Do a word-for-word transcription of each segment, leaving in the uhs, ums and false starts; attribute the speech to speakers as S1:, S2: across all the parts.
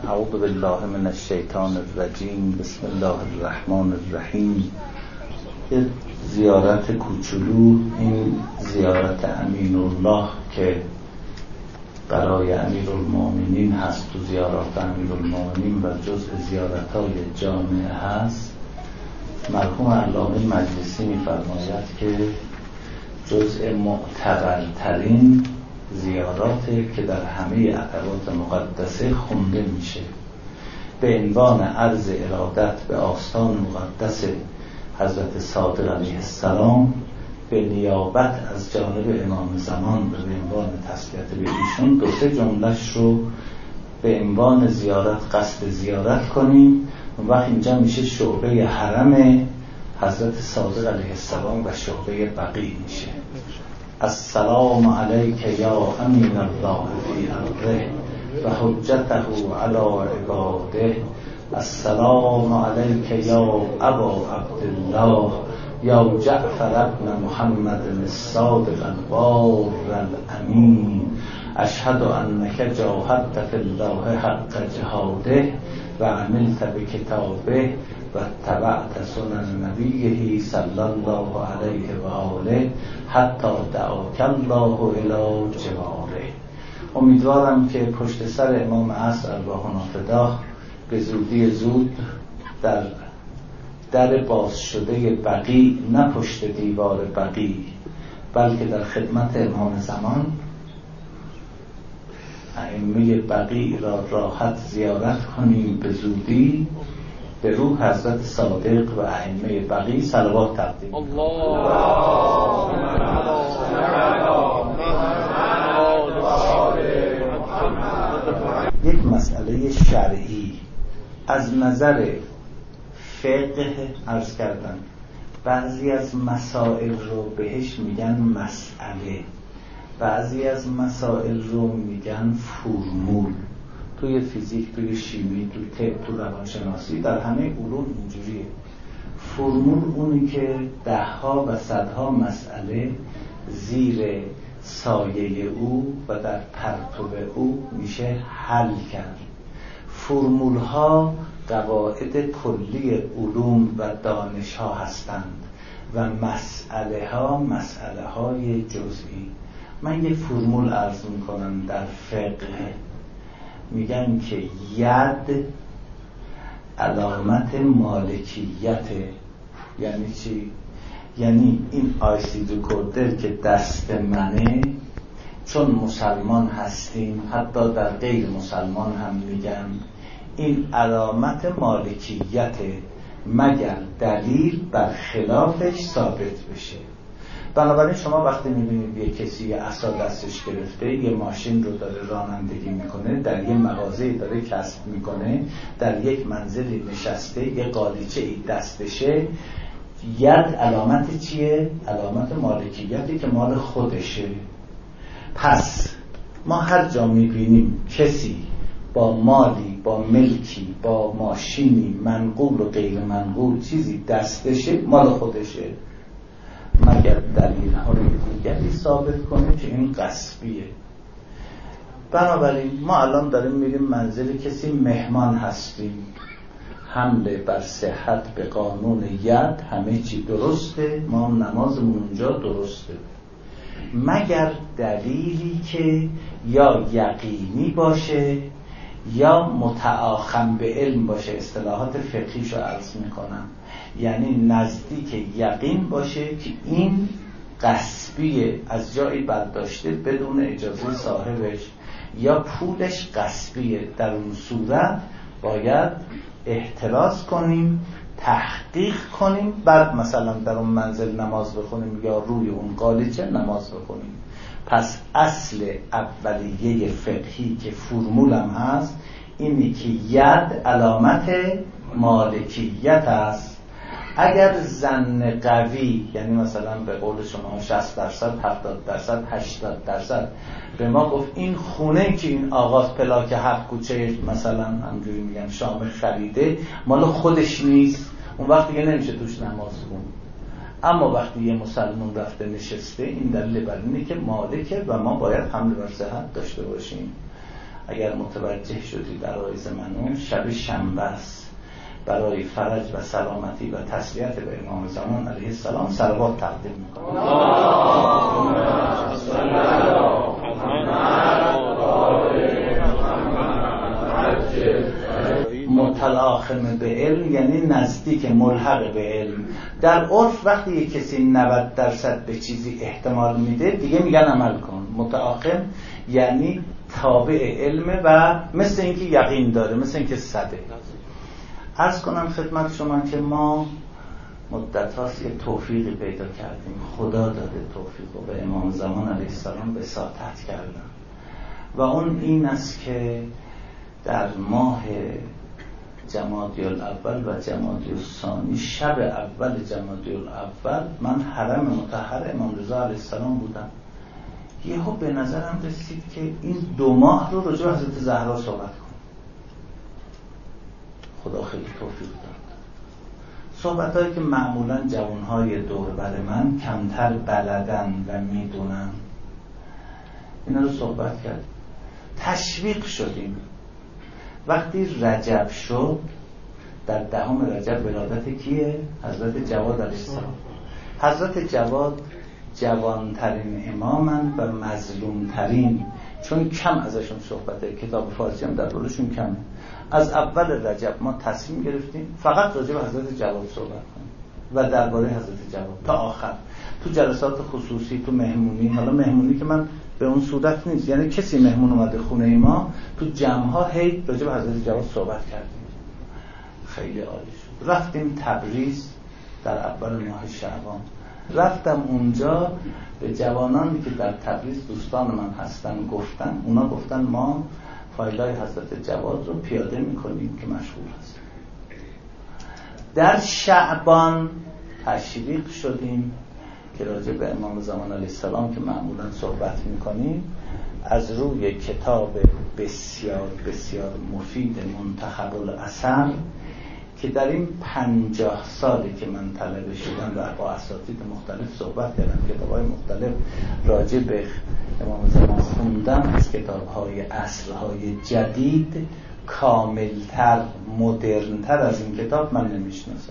S1: اعوذ بالله من الشیطان الرجیم. بسم الله الرحمن الرحیم. یه زیارت کوچولو، این زیارت امینالله که برای امیرالمومنین هست، تو زیارات امیرالمومنین و جزء زیارت‌های جامعه هست. مرحوم علامه مجلسی می‌فرماید که جزء معتبرترین زیاراته که در همه عقبات مقدسه خونده میشه، به عنوان عرض ارادت به آستان مقدس حضرت صادق علیه السلام به نیابت از جانب امام زمان و به عنوان تسلیت به ایشون دو سه جمله‌اش رو به عنوان زیارت قصد زیارت کنیم. اون وقت اینجا میشه شعبه حرم حضرت صادق علیه السلام و شعبه بقیع میشه. السلام علیک یا امین الله فی ارضه و حجته علی عباده. السلام علیک یا ابا عبدالله یا جعفر ابن محمد الصادق البار الامین. اشهد انک جاهدت فی الله حق جهاده و عملت بکتابه و اتبعت سنن نبیه صلی الله علیه و آله حتی دعاک الله الی جواره. امیدوارم که پشت سر امام عصر ارواحنا فداه به زودی زود در در باز شده بقیع، نه پشت دیوار بقیع بلکه در خدمت امام زمان، ائمه بقیع را راحت زیارت کنیم به زودی. به روح حضرت صادق و ائمه بقیع صلوات تقدیم. یک مسئله شرعی از نظر فقه عرض کردن، بعضی از مسائل رو بهش میگن مسئله، بعضی از مسائل رو میگن فرمول. توی فیزیک، توی شیمی، توی طب، تو روانشناسی، در همه علوم اینجوریه. فرمول اونی که دهها و صدها مسئله زیر سایه او و در پرتو او میشه حل کرد. فرمول ها قواعد کلی علوم و دانش ها هستند و مسئله ها مسئله های جزئی. من یه فرمول عرض میکنم در فقه. میگن که ید علامت مالکیته. یعنی چی؟ یعنی این آیسید ریکوردر که دست منه، چون مسلمان هستیم، حتی در غیر مسلمان هم میگن این علامت مالکیته مگر دلیل بر خلافش ثابت بشه. بنابراین شما وقتی میبینید یه کسی یه عصا دستش گرفته، یه ماشین رو داره رانندگی میکنه، در یه مغازه داره کسب میکنه، در یک منزلی نشسته، یه قالیچه ای دستشه، ید علامت چیه؟ علامت مالکیتی که مال خودشه. پس ما هر جا میبینیم کسی با مالی، با ملکی، با ماشینی، منقول و غیر منقول چیزی دستشه، مال خودشه، مگر دلیل های دیگری ثابت کنه که این غصبیه. بنابراین ما الان داریم میریم منزل کسی، مهمان هستیم، حمله بر صحت به قانون ید، همه چی درسته، ما نمازمون اونجا درسته، مگر دلیلی که یا یقینی باشه یا متعاخم به علم باشه. اصطلاحات فقهیشو عرض میکنم، یعنی نزدیک یقین باشه که این غصبیه، از جایی برداشته بدون اجازه صاحبش، یا پولش غصبیه. در اون صورت باید احتراز کنیم، تحقیق کنیم، بعد مثلا در اون منزل نماز بخونیم یا روی اون قالیچه نماز بخونیم. پس اصل اولیه فقهی که فرمولم هست اینی که ید علامت مالکیت است. اگر ظن قوی، یعنی مثلا به قول شما شصت درصد، هفتاد درصد، هشتاد درصد به ما گفت این خونه که این آغاز پلاک هفت کوچه مثلا همجوری میگن شامل خریده مال خودش نیست، اون وقت دیگه نمیشه توش نماز خوند. اما وقتی یه مسلمان رفته نشسته، این دلیل بر اینه که مالکه و ما باید حمل بر صحت داشته باشیم. اگر متوجه شدید عرایض منون، شب شنبه است. برای فرج و سلامتی و تسلیت به امام زمان علیه السلام صلوات تقدیم میکنم. متلاخم به علم یعنی نزدیک، ملحق به علم. در عرف وقتی یک کسی نود درصد به چیزی احتمال میده دیگه میگن عمل کن. متلاخم یعنی تابع علمه و مثل اینکه یقین داره، مثل اینکه صده. عرض کنم خدمت شما که ما مدت هاست یه توفیقی پیدا کردیم، خدا داده توفیق و به امام زمان علیه السلام بساطت کردن، و اون این است که در ماه جمادی الاول و جمادی الثانی، شب اول جمادی الاول، من حرم مطهر امام رضا علیه السلام بودم. یهو به نظرم رسید که این دو ماه رو راجع به حضرت زهرا صحبت کنم. خدا خیلی توفیق داد. صحبت‌هایی که معمولاً جوان‌های دور بر من کمتر بلدن و میدونن، اینا رو صحبت کرد. تشویق شدیم. وقتی رجب شد، در دهم رجب ولادت کیه؟ حضرت جواد علیه السلام. حضرت جواد جوانترین امامن و مظلومترین، چون کم ازشون صحبته. کتاب فارسی هم در بارشون کمه. از اول رجب ما تصمیم گرفتیم فقط راجع به حضرت جواد صحبت کنیم و درباره حضرت جواد تا آخر، تو جلسات خصوصی، تو مهمونی. حالا مهمونی که من به اون صورت نیست، یعنی کسی مهمون اومده خونه ما، تو جمع‌ها هی راجع به حضرت جواد صحبت کردیم. خیلی عالی شد. رفتیم تبریز در اول ماه شعبان. رفتم اونجا به جوانانی که در تبریز دوستان من هستن گفتن، اونا گفتن ما فایلای حضرت جواد رو پیاده میکنیم که مشغول هست. در شعبان تشویق شدیم که راجع به امام زمان علیه السلام که معمولا صحبت میکنیم، از روی کتاب بسیار بسیار مفید منتخب الاثر که در این پنجاه سالی که من طلبه شدم و با اساتید مختلف صحبت کردم، کتاب‌های مختلف راجع به امام زمان خوندم، از کتاب‌های عصرهای جدید کاملتر، مدرنتر از این کتاب من نمیشناسم.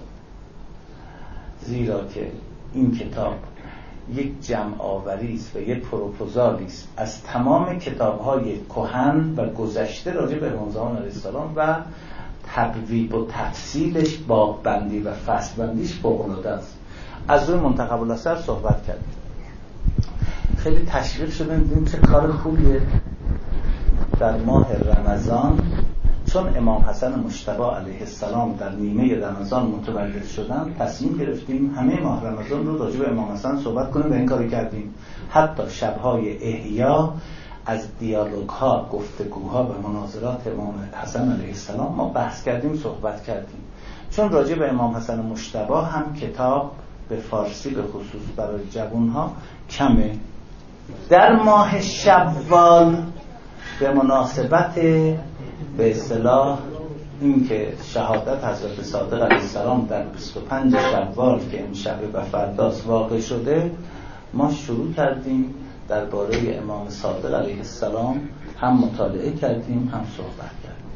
S1: زیرا که این کتاب یک جمع آوری است و یک پروپوزالی است از تمام کتاب‌های کهن و گذشته راجع به امام زمان علیه السلام و تبویب و تفصیلش، باب بندی و فصل بندیش فوق‌العاده است. از روی منتخب الاثر صحبت کردیم. خیلی تشویق شدیم، دیدیم چه کار خوبیه. در ماه رمضان چون امام حسن مجتبی علیه السلام در نیمه رمضان متولد شدن، تصمیم گرفتیم همه ماه رمضان رو راجع به امام حسن صحبت کنیم و این کاری کردیم. حتی شب‌های احیا از دیالوگ ها، گفتگوها و مناظرات امام حسن علیه السلام ما بحث کردیم، صحبت کردیم. چون راجع به امام حسن مجتبی هم کتاب به فارسی به خصوص برای جوانها کمه. در ماه شوال به مناسبت به اصطلاح این که شهادت حضرت صادق علیه السلام در بیست و پنج شوال که امشب و فرداست واقع شده، ما شروع کردیم درباره امام صادق علیه السلام هم مطالعه کردیم هم صحبت کردیم.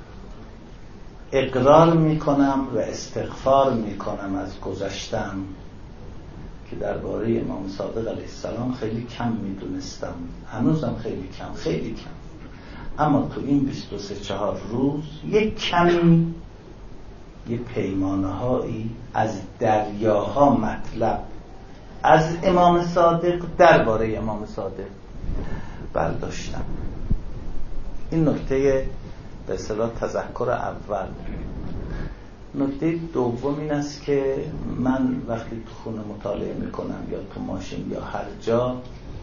S1: اقرار میکنم و استغفار میکنم از گذشتم که درباره امام صادق علیه السلام خیلی کم میدونستم، هنوزم خیلی کم خیلی کم. اما تو این بیست و سه چهار روز یک کمی، یک پیمانه هایی از دریاها مطلب از امام صادق درباره امام صادق برداشتم. این نکته به اصطلاح تذکر اول. نکته دوم این است که من وقتی تو خونه مطالعه میکنم یا تو ماشین یا هر جا،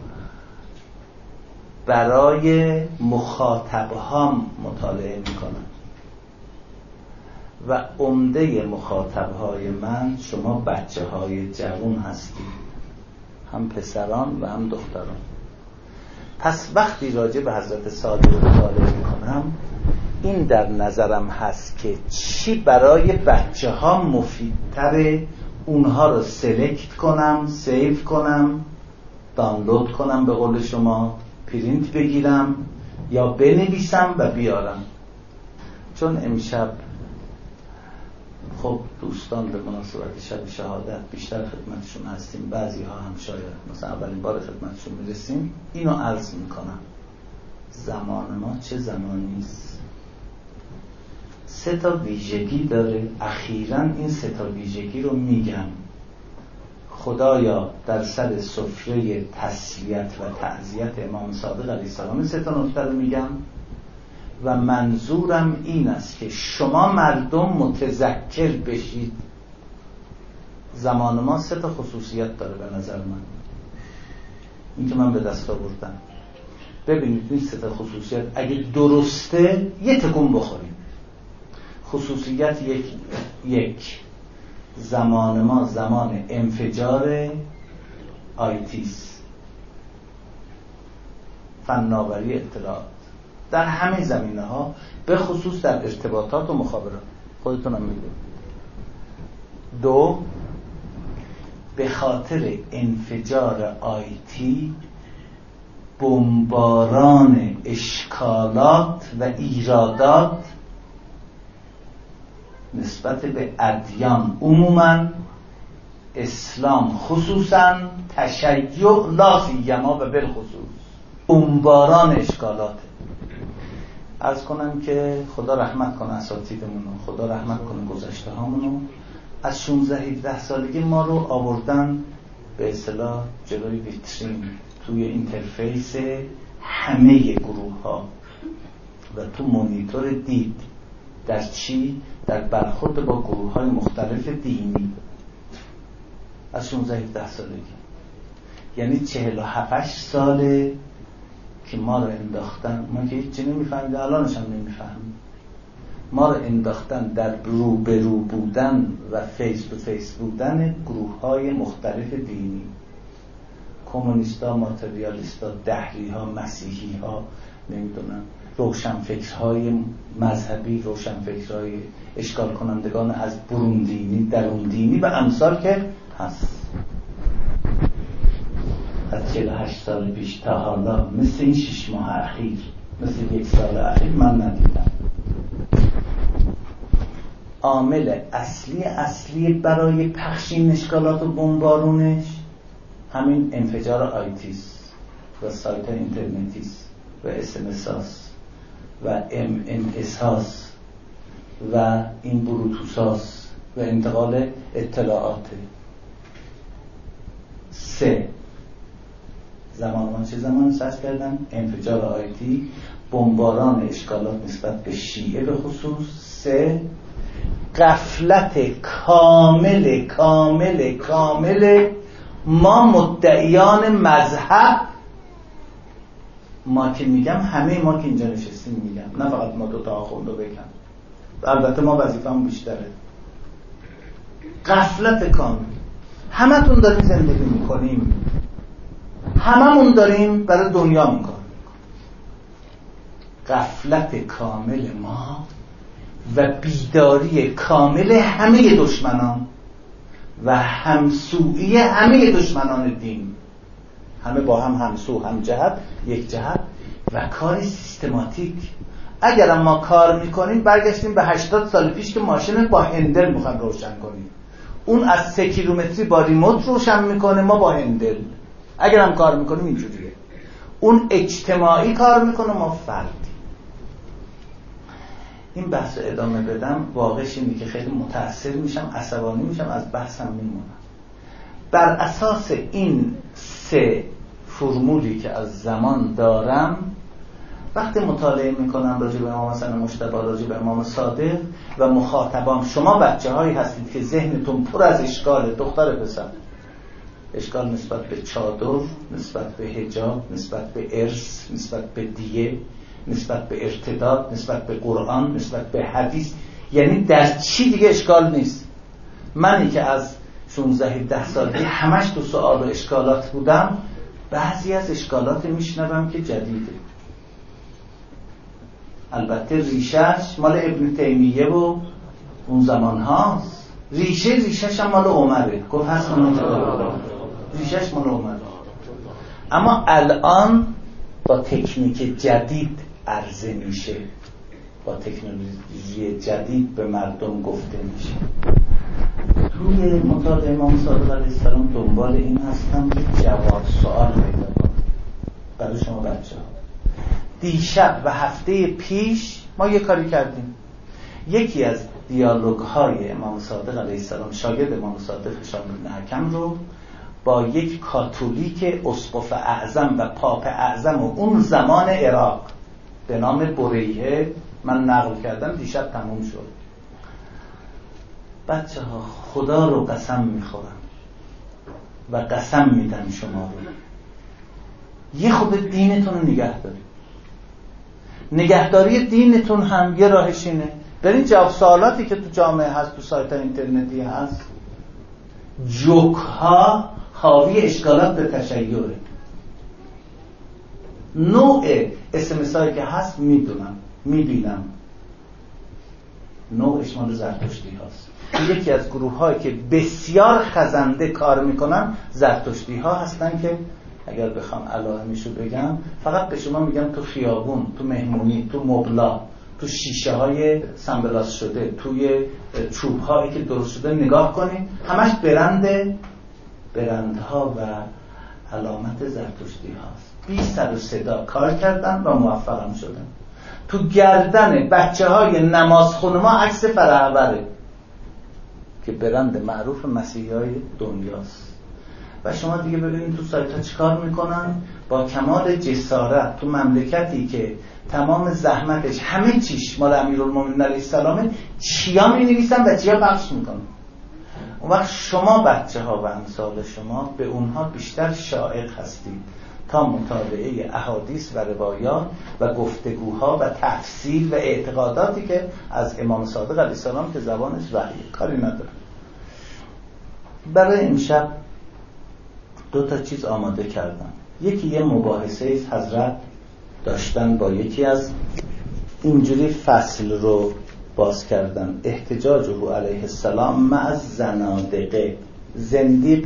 S1: برای مخاطبهام مطالعه میکنم و عمده مخاطبهای من شما بچه های جوان هستید، هم پسران و هم دختران. پس وقتی راجع به حضرت صادق مطالعه میکنم، این در نظرم هست که چی برای بچه ها مفیدتره، اونها رو سلکت کنم، سیو کنم، دانلود کنم، به قول شما پرینت بگیرم یا بنویسم و بیارم. چون امشب خب دوستان به مناسبت شب شهادت بیشتر خدمتشون هستیم، بعضی ها هم شاید مثلا اولین بار خدمتشون میرسیم، اینو عرض میکنم زمان ما چه زمانی است. سه تا ویژگی داره، اخیراً این سه تا ویژگی رو میگم. خدایا در سر سفره تسلیت و تعزیت امام صادق علیه السلام سه تا نکته رو میگم و منظورم این است که شما مردم متذکر بشید. زمان ما سه تا خصوصیت داره به نظر من، این که من به دست آوردم. ببینید این سه تا خصوصیت اگه درسته یه تکون بخوریم. خصوصیت یک یک زمان ما زمان انفجار آیتیس، فناوری اطلاعات در همه زمینه ها، به خصوص در ارتباطات و مخابرات. خودتونم میدونید. دو، به خاطر انفجار آیتی بمباران اشکالات و ایرادات نسبت به ادیان عموما، اسلام خصوصا، تشیع لا سیما و بالخصوص، بمباران اشکالات. عرض کنم که خدا رحمت کنه اساتیدمون، خدا رحمت کنه گذشته هامونو. از شانزده هفده سالگی ما رو آوردن به اصطلاح جلوی ویترین، توی اینترفیس همه گروه ها و تو مونیتور دید در چی؟ در برخورد با گروه های مختلف دینی. از شانزده هفده سالگی، یعنی چهل و هفت ساله که ما رو انداختن. ما که هیچی نمیفهمید، الانش هم نمیفهمید. ما رو انداختن در رو به رو بودن و فیس تو فیس بودن گروه های مختلف دینی، کمونیستا، ماتریالیستا، دهری‌ها، مسیحی‌ها، نمیدونم روشنفکرهای مذهبی، روشنفکرهای اشکال کنندگان از برون دینی، درون دینی و امثال که هست. از چهل و هشت سال پیش تا حالا مثل این شش ماه اخیر، مثل یک سال اخیر من ندیدم. عامل اصلی اصلی برای پخش این اشکالات و بمبارونش همین انفجار آیتیس و سایت اینترنتیست و اس ام اس هاست و ام ام اس هاست و این بلوتوث هاست و انتقال اطلاعات. سه، زمان ما چه زمان سرچ کردن؟ انفجار آیتی، بمباران اشکالات نسبت به شیعه به خصوص. سه، غفلت کامل کامل کامل ما مدعیان مذهب. ما که میگم همه ما که اینجا نشستیم میگم، نه فقط ما دوتا آخوندو بگم، البته ما وظیفه‌مون بیشتره. غفلت کامل. همتون داریم زندگی میکنیم، هممون داریم برای دنیا میکنیم. غفلت کامل ما و بیداری کامل همه دشمنان و همسویی همه دشمنان دین، همه با هم همسو، هم جهت، یک جهت و کار سیستماتیک. اگر ما کار میکنیم برگشتیم به هشتاد سال پیش که ماشین با هندل میخوام روشن کنیم، اون از سه کیلومتری با ریموت روشن میکنه، ما با هندل. اگر هم کار میکنیم اینجوریه، اون اجتماعی کار میکنه، ما فردی. این بحث رو ادامه بدم واقعش اینه که خیلی متأثر میشم، عصبانی میشم، از بحثم میمونم. بر اساس این سه فرمولی که از زمان دارم، وقتی مطالعه میکنم راجع به امام حسن مجتبی، راجع به امام صادق و مخاطبام، شما بچه هایی هستید که ذهنتون پر از اشکاله، دختر پسر، اشکال نسبت به چادر، نسبت به حجاب، نسبت به ارث، نسبت به دیه، نسبت به ارتداد، نسبت به قرآن، نسبت به حدیث. یعنی در چی دیگه اشکال نیست. منی که از شانزده هفده سالگی همش تو سوال و اشکالات بودم، بعضی از اشکالات میشنوم که جدیده. البته ریشش مال ابن تیمیه و اون زمان هاست. ریشه ریشش هم مال عمره، گفت هست کنم ریشش مال عمره. اما الان با تکنیک جدید عرضه میشه، با تکنولوژی جدید به مردم گفته میشه. توی مطالعه امام صادق علیه السلام دنبال این هستم که جواب سوال پیدا کنم برای شما بچه ها. دیشب و هفته پیش ما یه کاری کردیم. یکی از دیالوگ های امام صادق علیه السلام، شاگرد امام صادق هشام بن حکم رو با یک کاتولیک اسقف اعظم و پاپ اعظم و اون زمان عراق به نام بریهه من نقل کردم، دیشب تموم شد. بچه ها خدا رو قسم میخورم و قسم میدم شما رو، یه خود دینتون رو نگه دارید. نگهداری دینتون هم یه راهش اینه، برین جواب سوالاتی که تو جامعه هست، تو سایت اینترنتی هست. جوک ها حاوی اشکالات به تشیعه. نوع اسمس هایی که هست میدونم، میبینم نوعش مال زرتشتی هست. یکی از گروه هایی که بسیار خزنده کار میکنن زرتشتی ها هستن که اگر بخوام علائمشو بگم فقط به شما میگم تو خیابون، تو مهمونی، تو مبلا، تو شیشه های سنبلاس شده، توی چوب هایی که درست شده نگاه کنید، همش برند برندها و علامت زرتشتی هاست. بی سر و صدا کار کردن و موفقم شدن. تو گردن بچه های نماز خونما عکس فرعبره که برند معروف مسیحی های دنیاست. و شما دیگه ببینید تو سایت ها چیکار میکنن با کمال جسارت تو مملکتی که تمام زحمتش همه چیش مال امیرالمومنین علیه السلامه، چیا می نویسن و چیا پخش میکنن. اون وقت شما بچه ها و امثال شما به اونها بیشتر شائق هستید تا مطالعه احادیث و روایات و گفتگوها و تفسیر و اعتقاداتی که از امام صادق علیه السلام که زبانش وحیه کاری نداره. برای امشب دو تا چیز آماده کردم. یکی یه مباحثه حضرت داشتن با یکی از اینجوری فصل رو باز کردن، احتجاج او علیه السلام مع زنادقه. زندیق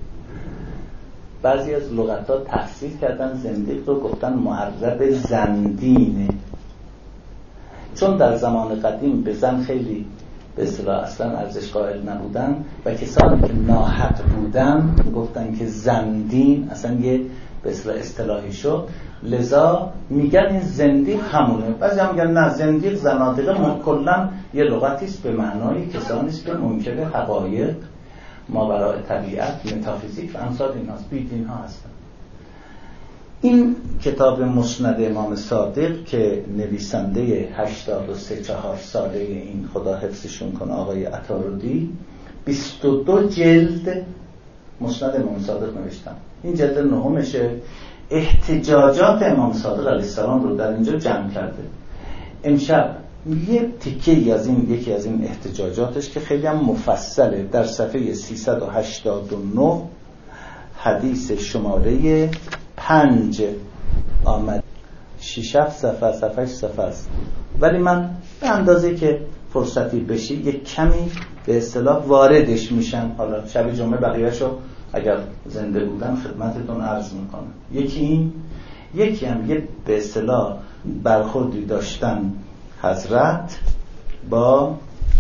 S1: بعضی از لغت‌ها تفسیر کردن زندیق رو، گفتن معرب زندینه، چون در زمان قدیم به زن خیلی به اصطلاح اصلا ارزش قائل نبودن و کسانی که ناحق بودن گفتن که زندین اصلا یه به اصطلاح اصطلاحی شد، لذا میگن این زندیق همونه. بعضی هم میگن نه، زندیق زنادقه کلا یه لغتی است به معنای کسانی است که منکر حقایق، ماوراء طبیعت، متافیزیک و امثال ایناست، بیدین ها هستن. این کتاب مسند امام صادق که نویسنده هشتاد و سه چهار ساله این خدا حفظشون کنه آقای عطارودی، بیست و دو جلد مسند امام صادق نوشتن. این جلد نهمشه. احتجاجات امام صادق علیه السلام رو در اینجا جمع کرده. امشب یه تیکه‌ای از این یکی از این احتجاجاتش که خیلی هم مفصله در صفحه سیصد و هشتاد و نه حدیث شماره پنج آمد. شش هفت صفحه صفحه صفحه است، ولی من به اندازه که فرصتی بشی یک کمی به اصطلاح واردش میشم. حالا شب جمعه بقیه‌شو اگر زنده بودم خدمتتون عرض میکنم. یکی این، یکی هم یه به اصطلاح برخوردی داشتن حضرت با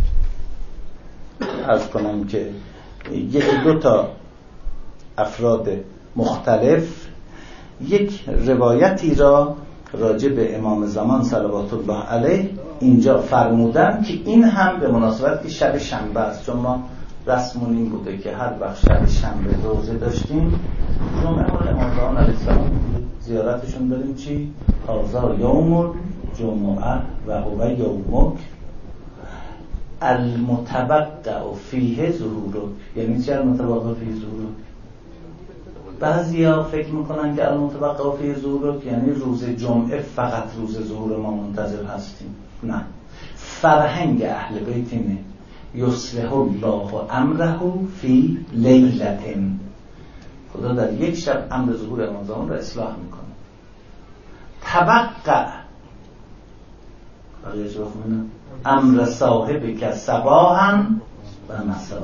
S1: عرض کنم که یکی دو تا افراد مختلف یک روایتی را راجع به امام زمان صلوات الله علیه اینجا فرمودن که این هم به مناسبت که شب شنبه است، چون ما رسمون این بوده که هر وقت شب شنبه روزه داشتیم جمعه ها امام زمان علیه السلام زیارتشون بریم چی؟ هذا یوم جمعه و هو یومک المتوقع فیه ظهورک. یعنی چه المتوقع فیه ظهورک؟ بعضی ها فکر میکنن که المتوقع فیه ظهورک یعنی روز جمعه فقط روز ظهور ما منتظر هستیم. نه، فرهنگ اهل بیت اینه یصلح الله امره فی لیلة. خدا در یک شب امر ظهور امام زمان را اصلاح میکنه. توقع بقیه‌اش رو بخونم، امر صاحب که صباحا و مساء،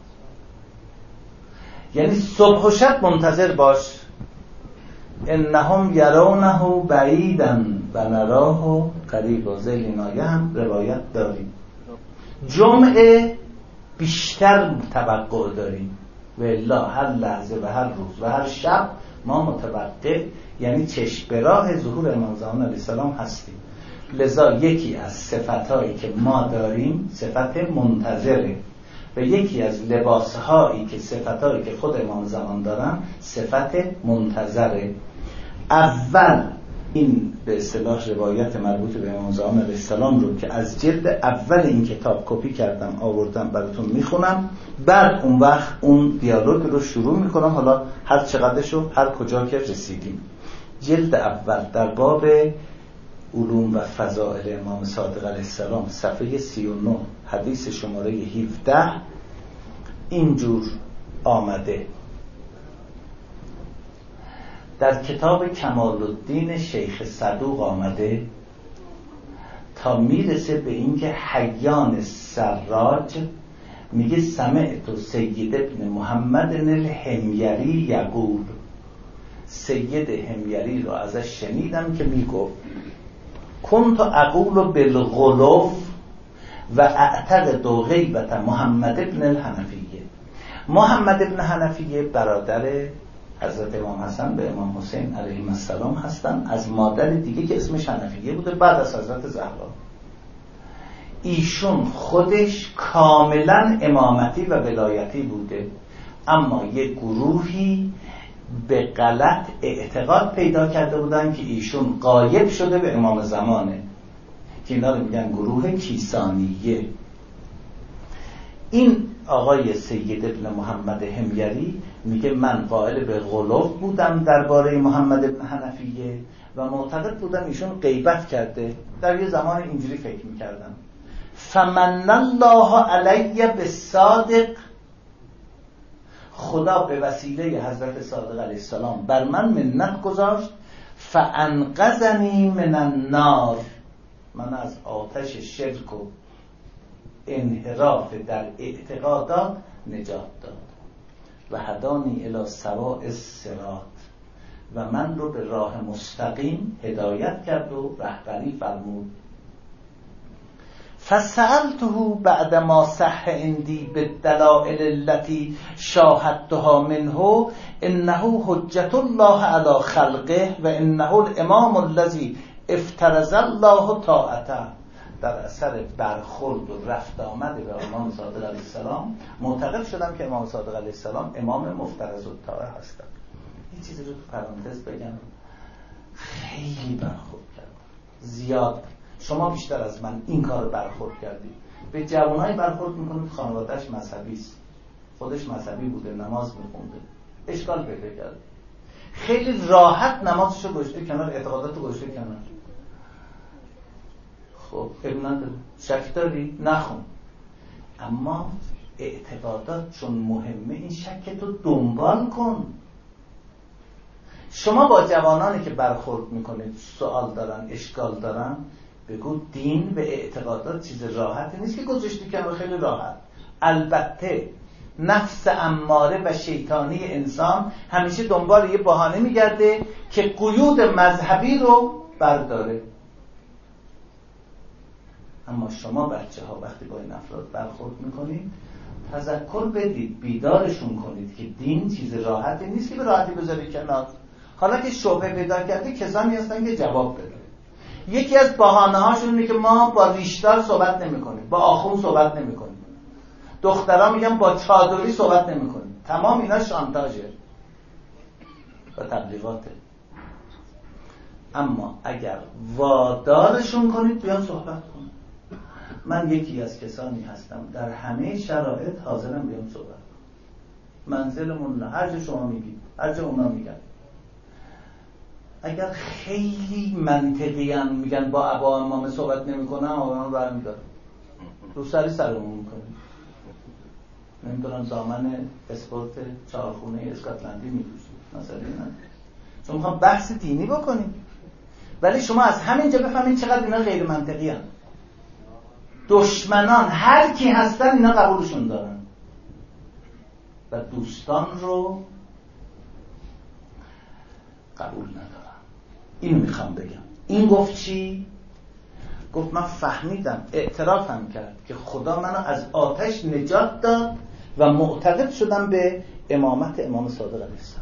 S1: یعنی صبح و شب منتظر باش. انهم یرونه بعیدا و نراه و قریب و ذیل نایه هم روایت داریم. جمعه بیشتر توقع داریم و الا هر لحظه و هر روز و هر شب ما متوقع، یعنی چشم به راه ظهور امام زمان علیه السلام هستیم. لذا یکی از صفتایی که ما داریم صفت منتظره و یکی از لباسهایی که صفتایی که خود امام زمان دارن صفت منتظره. اول این به اصطلاح روایت مربوط به امام زمان علیه السلام رو که از جلد اول این کتاب کپی کردم آوردم براتون میخونم، بعد اون وقت اون دیالوگ رو شروع میکنم، حالا هر چقدرشو هر کجا که رسیدیم. جلد اول در باب علوم و فضائل امام صادق علیه السلام صفحه سی و نه حدیث شماره هفده اینجور آمده. در کتاب کمال الدین شیخ صدوق آمده تا میرسه به اینکه حیان سراج میگه سمعت سید ابن محمد الحمیری یقول، سید حمیری رو ازش شنیدم که میگفت کنت اقول بالغلو و اعتقد غیبت محمد ابن الحنفیه. محمد ابن حنفیه برادر حضرت امام حسن به امام حسین علیه السلام هستن، از مادر دیگه که اسمش حنفیه بوده بعد از حضرت زهرا. ایشون خودش کاملا امامتی و ولایتی بوده، اما یک گروهی به غلط اعتقاد پیدا کرده بودن که ایشون غایب شده به امام زمانه، که اینا رو میگن گروه کیسانیه. این آقای سید ابن محمد حمیری میگه من قائل به غلو بودم درباره محمد ابن حنفیه و معتقد بودم ایشون غیبت کرده. در یه زمان اینجوری فکر میکردم فمن الله علی بالصادق، خدا به وسیله حضرت صادق علیه السلام بر من منت گذاشت، فانقذنی من النار، من از آتش شرک و انحراف در اعتقادات نجات داد و هدانی الی سواء الصراط، و من رو به راه مستقیم هدایت کرد و رهبری فرمود. فسألته بعد ما صح عندي بالدلائل التي شاهدتها منه انه حجة الله على خلقه و انه الامام الذي افترض الله طاعته. در اثر برخورد و رفت آمد به امام صادق علیه السلام معتقد شدم که امام صادق علیه السلام امام مفترض الطاعه هستند. این چیزی رو تو پرانتز بگم، خیلی برخورد کردم زیاد. شما بیشتر از من این کار برخورد کردید. به جوانایی برخورد میکنید خانواده‌اش مذهبی است، خودش مذهبی بوده، نماز میخونده، اشکال پیدا کرد، خیلی راحت نمازشو گذاشته کنار، اعتقاداتو گذاشته کنار. خب ابن نداره، شک داری؟ نخون. اما اعتقادات چون مهمه این شک تو دنبال کن. شما با جوانانی که برخورد میکنید سوال دارن، اشکال دارن، بگو دین و اعتقادات چیز راحتی نیست که گذاشتی کنار، خیلی راحت. البته نفس اماره و شیطانی انسان همیشه دنبال یه بهانه میگرده که قیود مذهبی رو برداره. اما شما بچه ها وقتی با این افراد برخورد میکنید تذکر بدید، بیدارشون کنید که دین چیز راحتی نیست که به راحتی بذاری کنار. حالا که شبهه پیدا کرده کسانی هستن که جواب بده. یکی از بهانه هاشون اینه که ما با ریشدار صحبت نمی کنیم، با آخون صحبت نمی کنیم، دخترها میگن با چادری صحبت نمی کنیم. تمام اینا شانتاژه و تبلیغاته. اما اگر وادارشون کنید بیان صحبت کنید. من یکی از کسانی هستم در همه شرایط حاضرم بیان صحبت کنم. منزلمون نه، هر جا شما میگید، هر جا اونا میگن. اگر خیلی منطقی هم میگن با ابا امام صحبت نمیکنم، آقا برمیدارم رو سری سرمون میکنیم. نمیدونم دامن اسپورت چهارخونه اسکاتلندی میدوشیم مثلا، نه چون میخوام بحث دینی بکنیم. ولی شما از همینجا بفهمید چقدر اینا غیر منطقی هستن. دشمنان هر کی هستن اینا قبولشون دارن و دوستان رو قبول ندارن. اینو میخوام بگم. این گفت چی؟ گفت من فهمیدم، اعترافم کرد که خدا منو از آتش نجات داد و معتقد شدم به امامت امام صادق علیه السلام.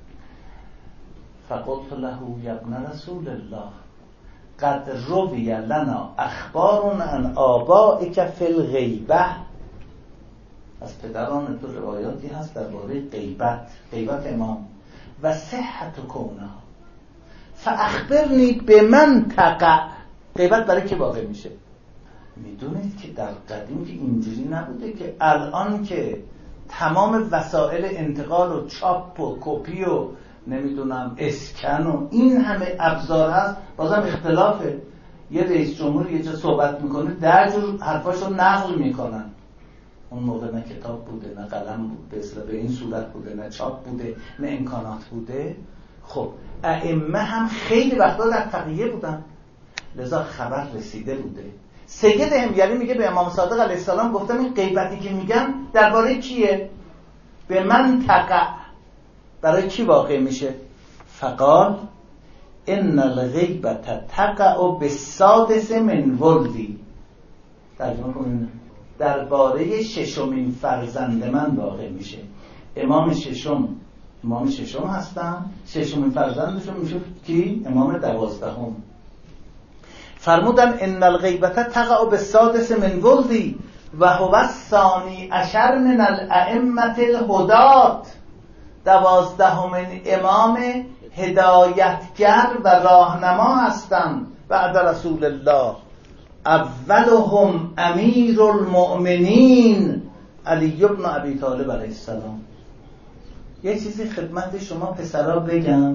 S1: فقلت له یا ابن رسول الله قد روی لنا اخبار عن آبائک فی الغیبه. از پدران تو روایاتی هست درباره غیبت، غیبت امام و صحت کونها، فاخبرنی بمن تقع. غیبت برای که واقع میشه؟ میدونید که در قدیم که اینجوری نبوده که الان که تمام وسایل انتقال و چاپ و کپی و نمیدونم اسکن و این همه ابزار هست، بازم اختلافه. یه رئیس جمهور یه جا صحبت میکنه در جور حرفاشو نقل میکنن. اون موقع نه کتاب بوده، نه قلم بود به اصطلاح به این صورت بوده، نه چاپ بوده، نه امکانات بوده. خب ائمه هم خیلی وقتا در تقیه بودن، لذا خبر رسیده بوده. سید همیاری میگه به امام صادق علیه السلام گفتم این غیبتی که میگم درباره کیه؟ به من تقع، برای کی واقع میشه؟ فقال ان الغیبت تقع بالسادس من ولدی. ترجمه کنید درباره ششمین فرزند من واقع میشه. امام ششم امام ششم هستن، ششمین فرزندشون میشه کی؟ امام دوازدهم. فرمودن ان الغیبت تقع بالسادس من ولدی و هو الثانی عشر من الائمه الهدات. دوازدهمین امام هدایتگر و راهنما هستند بعد رسول الله. اولهم امیر المؤمنین علی بن ابی طالب علیه السلام. یه چیزی خدمت شما پسرا بگم،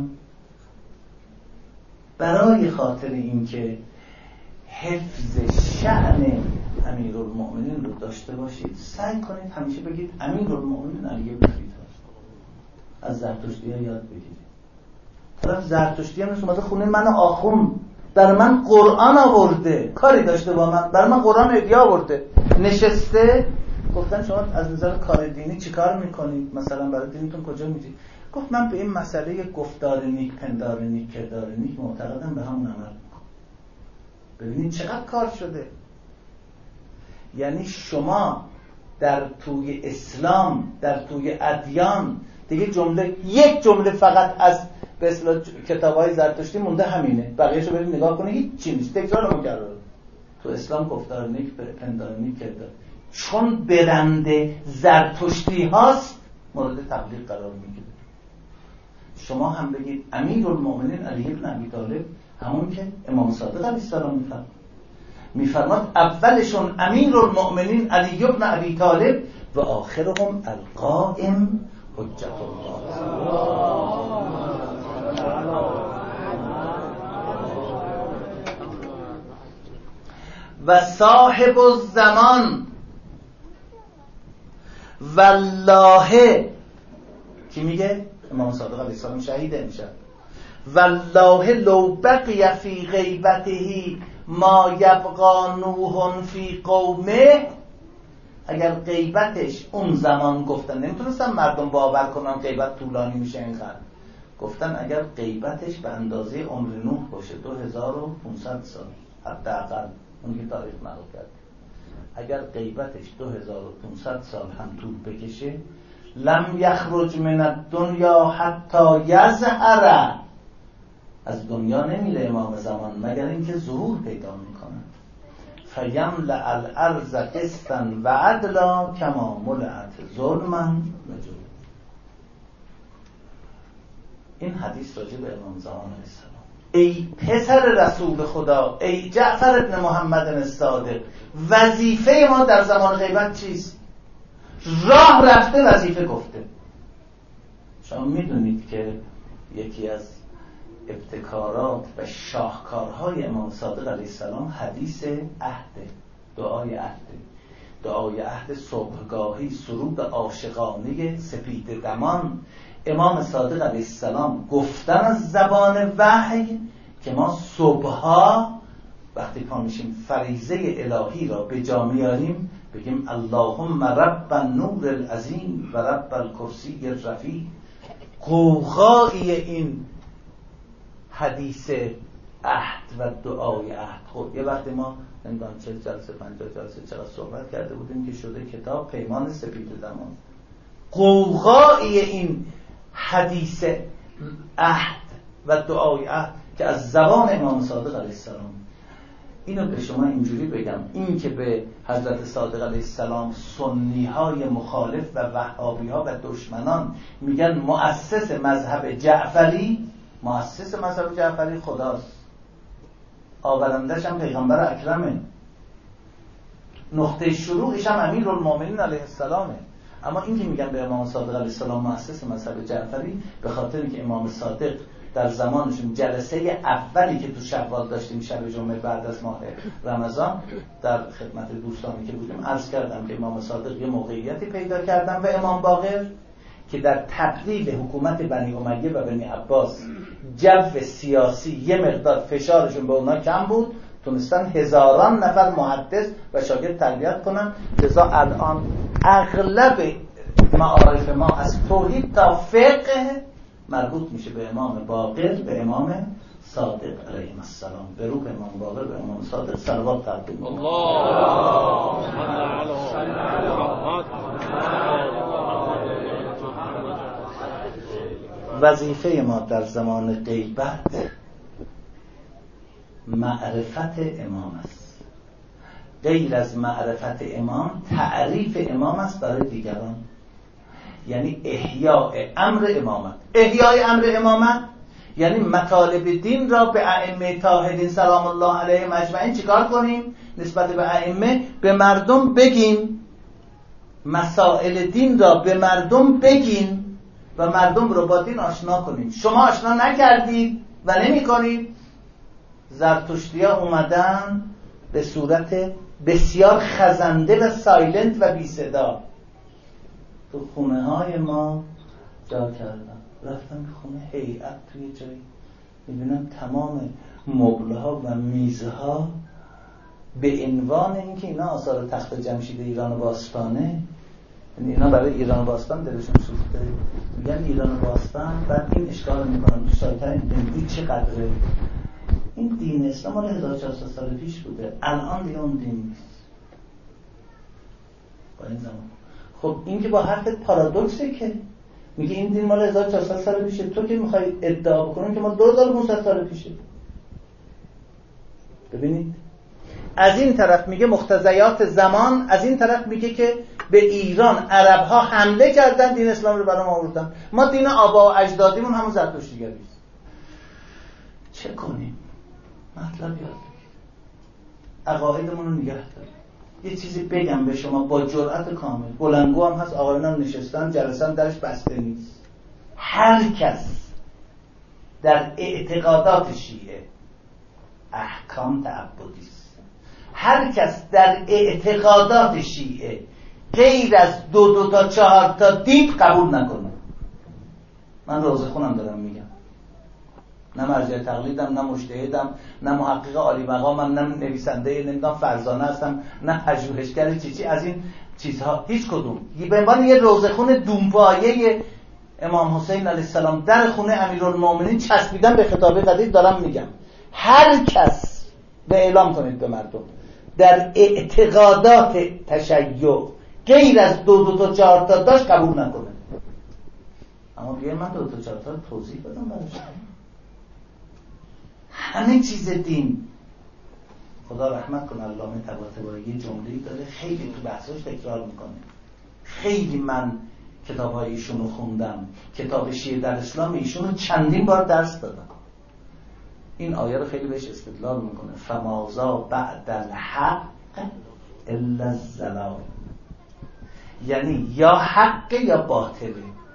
S1: برای خاطر اینکه حفظ شأن امیرالمؤمنین رو داشته باشید، سعی کنید همیشه بگید امیرالمؤمنین علی بن ابی طالب. از زرتشتی ها یاد بگیرید. طرف زرتشتی هم اومده خونه من آخوند، در من قرآن آورده، کاری داشته با من، برای من قرآن هدیه آورده، نشسته. گفتن شما از نظر کار دینی چی کار میکنید؟ مثلا برای دینتون کجا میدید؟ گفت من به این مسئله گفتار نیک، پندار نیک، کردار نیک معتقدم، به همون عمل میکنم. ببینید چقدر کار شده. یعنی شما در توی اسلام، در توی ادیان دیگه جمله، یک جمله فقط از به اصطلاح کتاب‌های زرتشتی مونده همینه، بقیه‌شو برید نگاه کنید هیچ چیزی نیست، تکرار مکرر. تو اسلام گفتار نیک، پندار نیک کرده، چون برنده زرتشتی هاست مورد تبلیغ قرار میگیره. شما هم بگید امیرالمؤمنین علی بن ابی طالب، همون که امام صادق علیه السلام میفرماد میفرماد اولشون امیرالمؤمنین علی بن ابی طالب و آخرهم القائم حجت الله. و صاحب الزمان والله، کی میگه؟ امام صادق علیه السلام شهیده میشه. والله لو بقی فی غیبته ما یبقى نوح فی قومه. اگر غیبتش اون زمان، گفتن نمیتونستن مردم باور کنن غیبت طولانی میشه اینقدر، گفتن اگر غیبتش به اندازه عمر نوح باشه دو هزار و پانصد سال حداقل، اون که تاریخ نقل کرد، اگر غیبتش دو هزار و پانصد سال هم طول بکشه، لم یخرج من الدنیا حتی یظهر، از دنیا نمیره امام زمان مگر اینکه ظهور پیدا میکنه. فیملأ الارض قسطا و عدلا کما ملأت ظلما و جور. این حدیث راجع به امام زمان علیه السلام. ای پسر رسول خدا، ای جعفر ابن محمد الصادق، وظیفه ما در زمان غیبت چیست؟ راه رفته وظیفه گفته. شما میدونید که یکی از ابتکارات و شاهکارهای امام صادق علیه السلام حدیث عهد، دعای عهد، دعای عهد صبحگاهی، سرود عاشقانه سپید دمان. امام صادق علیه السلام گفتن از زبان وحی که ما صبحها وقتی پا میشیم فریضه الهی را به جا میاریم بگیم اللهم رب النور العظیم و رب الکرسی الرفیع. قوقای این حدیث عهد و دعای عهد. خب یه وقتی ما نمیدونم چه جلسه پنجاه جلسه چقدر صحبت کرده بودیم که شده کتاب پیمان سپید زمان. قوقایی این حدیث عهد و دعای عهد که از زبان امام صادق علیه السلام. اینو به شما اینجوری بگم، این که به حضرت صادق علیه السلام سنی های مخالف و وهابی ها و دشمنان میگن مؤسس مذهب جعفری، مؤسس مذهب جعفری خداست، آورندش هم پیغمبر اکرمه، نقطه شروعش هم امیرالمومنین علیه السلامه. اما این که میگن به امام صادق علیه السلام مؤسس مذهب جعفری، به خاطر اینکه امام صادق در زمانشون جلسه اولی که تو شوال داشتیم، شب جمعه بعد از ماه رمضان، در خدمت دوستانی که بودیم عرض کردم که امام صادق یه موقعیتی پیدا کردن و امام باقر که در تبدیل حکومت بنی امیه و بنی عباس جو سیاسی یه مقدار فشارشون به اونا کم بود، تونستن هزاران نفر محدث و شاگرد تربیت کنن. لذا الان اغلب معارف ما از توحید تا فقه مربوط میشه به امام باقر، به امام صادق علیه السلام. به روح امام باقر، به امام صادق صلوات تقدیم الله. وظیفه ما در زمان غیبت معرفت امام است. غیر از معرفت امام تعریف امام است برای دیگران، یعنی احیاء امر امامت. احیاء امر امامت یعنی مطالب دین را به ائمه طاهرین سلام الله علیهم اجمعین چیکار کنیم؟ نسبت به ائمه به مردم بگیم، مسائل دین را به مردم بگیم و مردم رو با دین آشنا کنیم. شما آشنا نکردید و نمی کنید. زرتشتی‌ها اومدن به صورت بسیار خزنده و سایلنت و بی صدا تو خونه های ما جا کردن. رفتم به خونه هیئت توی جایی، میبینم تمام مبله ها و میزه ها به عنوان اینکه اینا آثار تخت جمشید ایران باستانه، یعنی اینا برای ایران باستان دلشون سوخته، میگن ایران باستان، بعد این اشکال میکنن تو سایت‌ها این دین چقدره. این دین اسلام مال هزار و چهارصد سال پیش بوده، الان دیگه اون دین نیست با این زمان. خب این که با حرفت پارادوکسه که میگه این دین مال هزار و چهارصد سال پیشه، تو که میخوای ادعا بکنی که مال دو هزار و پانصد سال پیشه. ببینید از این طرف میگه مقتضیات زمان، از این طرف میگه که به ایران عرب ها حمله کردن، دین اسلام رو برام آوردن. ما دین آبا و اجدادیمون همون زرتشتیگری است. چه کنیم؟ مطلب یاد بگیر، عقایدمون رو نگه داریم. یه چیزی بگم به شما با جرأت کامل، بلنگو هم هست، آقایان نشستن، جلسه هم درش بسته نیست. هر کس در اعتقادات شیعه احکام تعبدی است، هر کس در اعتقادات شیعه غیر از دو دو تا چهار تا دید قبول نکنه. من روزه خونم دارم میگم، نه مرجع تقلیدم، نه مجتهدم، نه محقق عالی مقامم، نه نویسنده نمیدونم فرزانه هستم، نه پژوهشگر چی چی از این چیزها، هیچ کدوم. به عنوان یه روزخون دونپایه امام حسین علیه السلام در خونه امیرالمومنین چسبیدن به خطابه قدیر دارم میگم. هر کس به اعلام کنید به مردم در اعتقادات تشیع غیر از دو دو تا چهار تا داشت قبول نکنه. اما بیای من دو تا چهار تا توضیح بدم براش. همه چیز دین، خدا رحمت کنه علامه طباطبایی جمله‌ای داره خیلی تو بحثش تکرار میکنه. خیلی من کتاب‌های ایشون رو خوندم، کتاب شیعه در اسلام ایشون رو چندین بار درس دادم. این آیه رو خیلی بهش استدلال میکنه، فمازا بعد الحق الا الضلال، یعنی یا حق یا باطله،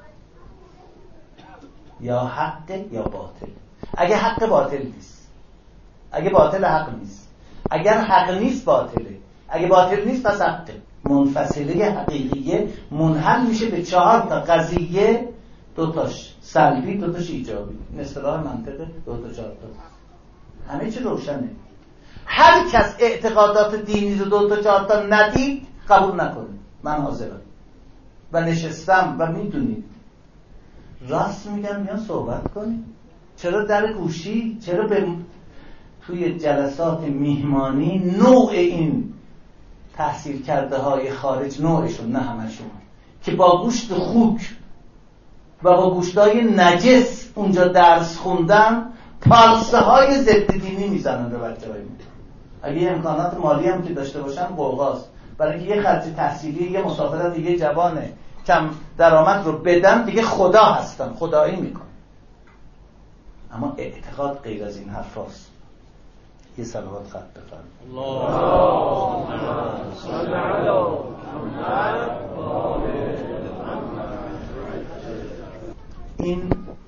S1: یا حق یا باطل. اگه حق باطل نیست، اگه باطل حق نیست، اگر حق نیست باطله، اگه باطل نیست پس حقه. منفصله حقیقیه منحل میشه به چهار تا قضیه، دوتاش سلبی دوتاش ایجابی. این اصطلاح منطقه دو تا چهار تا، همه چی روشنه. هر کس اعتقادات دینی رو دو تا چهار تا ندید قبول نکنه. من حاضرم و نشستم و میدونید راست میگم، یا صحبت کنید. چرا در گوشی؟ چرا به توی جلسات میهمانی نوع این تحصیل کرده های خارج، نوعشون نه همشون، که با گوشت خوک و با گوشتای نجس اونجا درس خوندن، پالسه های ضد دینی میزنن به بچه‌های ما. اگه امکانات مالی هم که داشته باشن قوقاست، برای اینکه یه خرج تحصیلی یه مسافر دیگه جوانه کم درآمد رو بدن، دیگه خدا هستن، خدایی میکن. اما اعتقاد غیر از این حرفاست. یه صلوات خط بفرمایید. اللهم صل علی محمد و آل محمد. این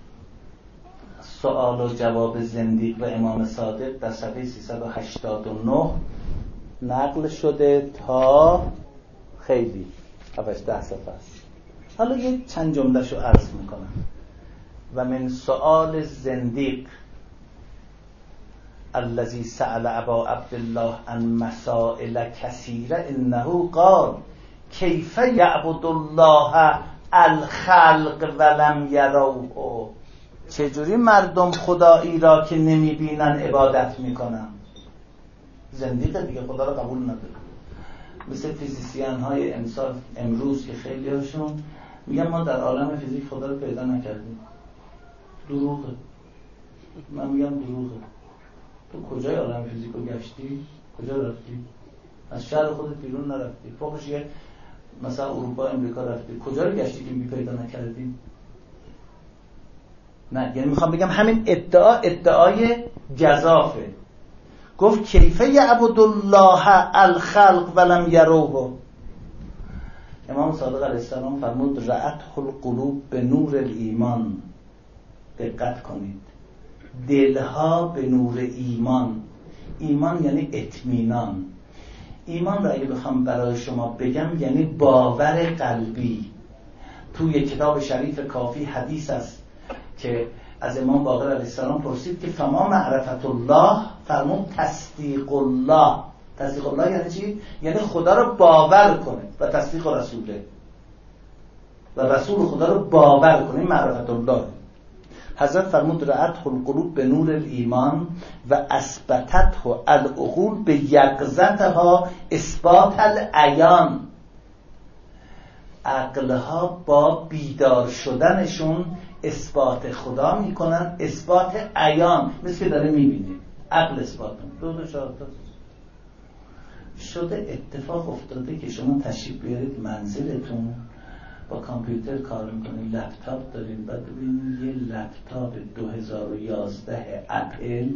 S1: سوال و جواب زندیق و امام صادق در صفحه سیصد و هشتاد و نه نقل شده تا خیلی هفت ده صفحه است. حالا یه چند جمله‌شو عرض میکنم. و من سؤال زندیق الذي سأل ابا عبدالله عن مسائل كثيرة انه قال كيف يعبد الله الخلق ولم يروه. چجوری مردم خدایی را که نمیبینن عبادت میکنن؟ زندیق دیگه، خدا را قبول نداره. مثل فیزیسیان های امسال امروز که خیلی هاشون میگن ما در عالم فیزیک خدا رو پیدا نکردیم. دروغه. من میگم دروغه. تو کجای عالم فیزیک رو گشتی؟ کجا رفتی؟ از شهر خودت بیرون نرفتی. فوقش یه مثلا اروپا امریکا رفتی. کجا رو گشتی که بی پیدا نکردی؟ نه، یعنی میخوام بگم همین ادعا ادعای گزافه. گفت کیف یعبد الله الخلق ولم یروه. امام صادق علیه السلام فرمود رأته القلوب به نور الایمان. دقت کنید، دلها به نور ایمان. ایمان یعنی اطمینان. ایمان را اگه بخوام برای شما بگم یعنی باور قلبی. توی کتاب شریف کافی حدیث است که از امام باقر علیه السلام پرسید که فما معرفت الله، فرمود تصدیق الله. تصدیق الله یعنی چی؟ یعنی خدا رو باور کنه و تصدیق رسوله و رسول خدا رو باور کنه. معرفت الله. حضرت فرمود رأته القلوب به نور الایمان و اثبتته العقول به یقظتها اثبات العیان. عقلها با بیدار شدنشون اثبات خدا میکنن، اثبات عیان، مثل که داره میبینه. عقل اثبات دو دو شاهد شده. اتفاق افتاده که شما تشریف بیارید منزلتون، با کامپیوتر کار میکنید، لپتاپ دارید، بعد ببینید یه لپتاپ دو هزار و یازده اپل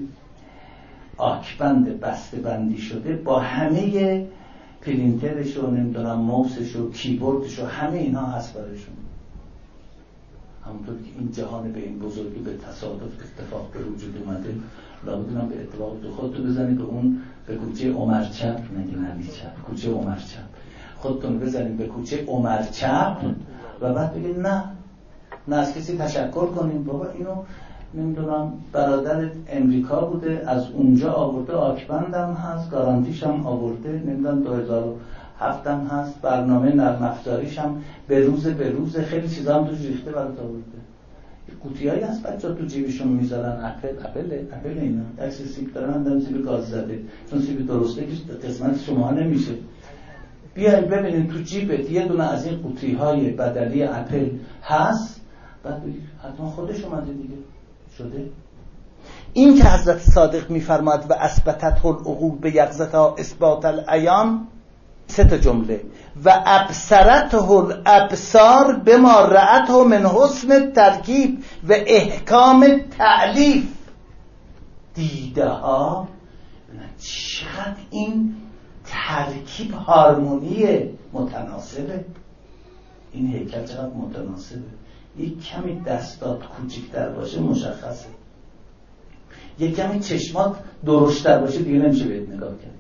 S1: آکبند بسته بندی شده با همه پرینترش و نمیدونم موسش و کیبوردش و همه اینها هست برایشون. همونطور که این جهان به این بزرگی به تصادف اتفاق به وجود اومده، لابد هم به اتفاق دو خودتو بزنید به اون به کوچه عمر چپ، نگه نبی چپ، کوچه عمر چپ، خودتون بزنید به کوچه عمر چپ و بعد بگید نه نه از کسی تشکر کنیم، بابا اینو نمیدونم برادر امریکا بوده از اونجا آورده، آکبندم هست، گارانتیش هم آورده، نمیدونم دو هزار و هفت هم هست، برنامه نرم افزاریش هم به روز به روز خیلی چیزا هم توش ریخته برات آورده. قوطیایی هست بچه‌ها تو جیبشون میذارن، اپل اپل اپل اینا عکس سیب دارن، هم سیب گاز زده، چون سیب درسته که قسمت شما نمیشه. بیاین ببینید تو جیبت یه دونه از این قوطی‌های بدلی اپل هست، بعد بگید حتما خودش اومده دیگه شده. این که حضرت صادق میفرماد و اثبتته العقول به یقظتها اثبات العیان، سه تا جمله. و ابصرته الابصار بما رأته من حسن ترکیب و احکام تألیف. دیده ها چقدر این ترکیب هارمونی متناسبه، این هیکل چقدر متناسبه. یک کمی دستات کوچکتر باشه مشخصه، یک کمی چشمات درشتر باشه دیگه نمیشه بهت نگاه کرد،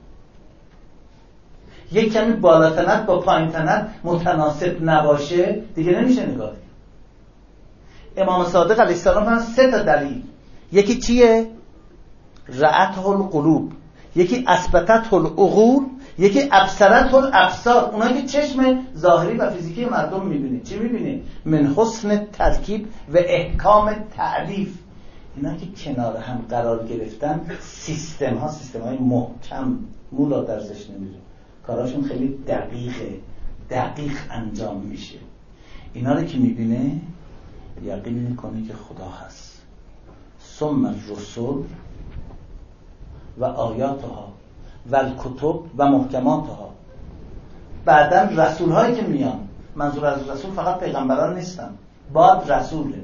S1: یک کمی بالاتنت با پایینتنت متناسب نباشه دیگه نمیشه نگاه کرد. امام صادق علیه السلام هم سه تا دلیل، یکی چیه؟ رأته القلوب، یکی اثبتته العقول، یکی ابصرته الابصار. اونایی که چشم ظاهری و فیزیکی مردم میبینه چی میبینه؟ من حسن ترکیب و احکام تألیف. اینا که کنار هم قرار گرفتن سیستم ها سیستم های محکم، مولا درزش نمیره، کاراشون خیلی دقیقه، دقیق انجام میشه. اینا رو که میبینه یقین میکنه که خدا هست. ثم الرسل و آیاتها و الکتب و محکماتها. بعدن رسول هایی که میان، منظور از رسول فقط پیغمبران نیستن، باد رسوله،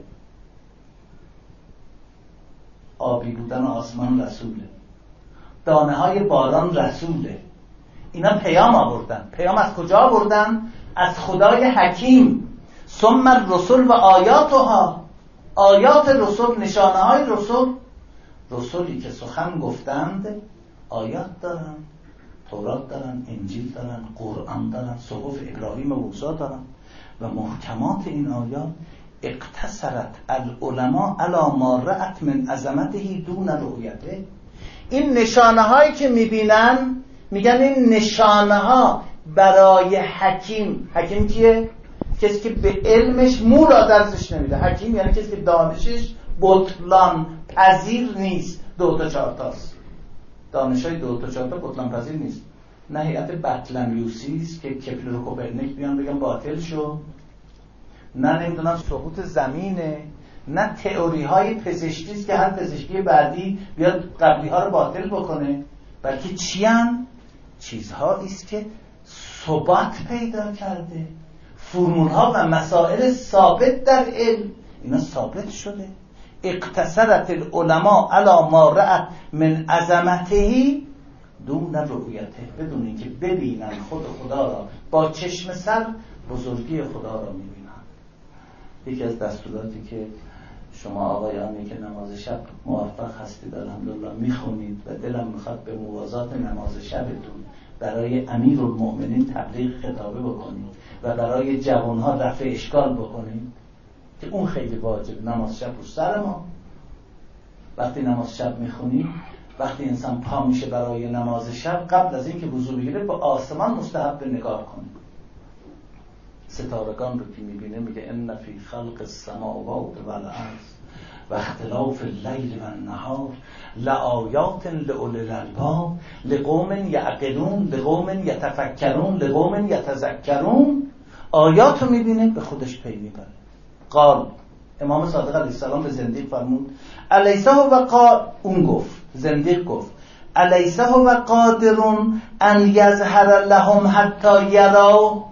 S1: آبی بودن آسمان رسوله، دانه های باران رسوله. اینا پیام آوردن. پیام از کجا آوردن؟ از خدای حکیم. ثم الرسل و آیاتها. آیات رسول، نشانه های رسول، رسولی که سخن گفتند آیات دارن، تورات دارن، انجیل دارن، قرآن دارن، صحف ابراهیم و موسی دارن. و محکمات این آیات اقتصرت العلماء علی ما رأت من عظمته دون رؤیته. این نشانه هایی که میبینن، میگن این نشانه ها برای حکیم. حکیم کیه؟ کسی که به علمش مو را درزش نمیده. حکیم یعنی کسی که دانشش بطلان پذیر نیست. دو تا چهار تاست. دانشای دو تا چهار تا بطلان پذیر نیست. نه هیئت بطلمیوسی است که کپلر و کوپرنیک بیان بگن باطل شو، نه نمیدونم سقوط زمینه، نه تئوری های پزشکی است که هر پزشکی بعدی بیاد قبلی ها رو باطل بکنه، بلکه چی ان؟ چیزهایی است که ثبات پیدا کرده، فرمول ها و مسائل ثابت در علم، اینا ثابت شده. اقتصرت العلماء علی ما رأت من عظمته دون رؤیته، بدون اینکه ببینن خود خدا را، با چشم سر بزرگی خدا را میبینن. یکی از دستوراتی که شما آقایانی که نماز شب موفق هستید الحمدلله میخونید و دلم میخواد به موازات نماز شبتون برای امیرالمؤمنین تبلیغ خطابه بکنید و برای جوانها رفع اشکال بکنید که اون خیلی واجب. نماز شب رو سر ما. وقتی نماز شب میخونید، وقتی انسان پا میشه برای نماز شب، قبل از اینکه وضو بگیره با آسمان مستحب نگاه کنه. ستارگان رو که میبینه میگه ان فی خلق السماوات والارض و اختلاف اللیل و النهار لآیات لأولی الالباب لقوم یعقلون لقوم یتفکرون لقوم یتذکرون. آیات رو میبینه به خودش پی میبره. قال امام صادق علیه السلام به زندیق فرمود الیس هو قال، اون گفت، زندیق گفت الیس هو قادرون ان یظهر لهم حتی یروا.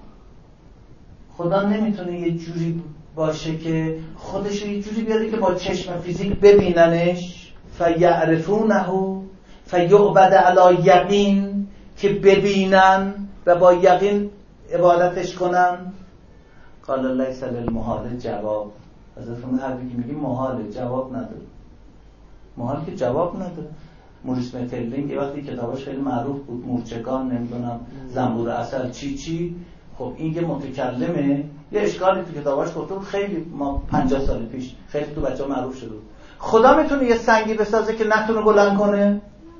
S1: خدا نمیتونه یه جوری باشه که خودش یه جوری بیاره که با چشم فیزیک ببیننش؟ فیعرفونه فیعبد علی یقین، که ببینن و با یقین عبادتش کنن. قال لیس للمحال جواب. حضرت فرمود حرفی که میگی محاله، جواب نداره. محال که جواب نداره. موریس مترلینگ یه وقتی کتابش خیلی معروف بود، مورچگان، نمیدونم زنبور اصل چی چی، خب این یه متکلمه، یه اشکالی تو کتاباش گفته بود، خیلی ما پنجاه سال پیش خیلی تو بچه‌ها معروف شده بود. خدا میتونه یه سنگی بسازه که نتونه بلند کنه؟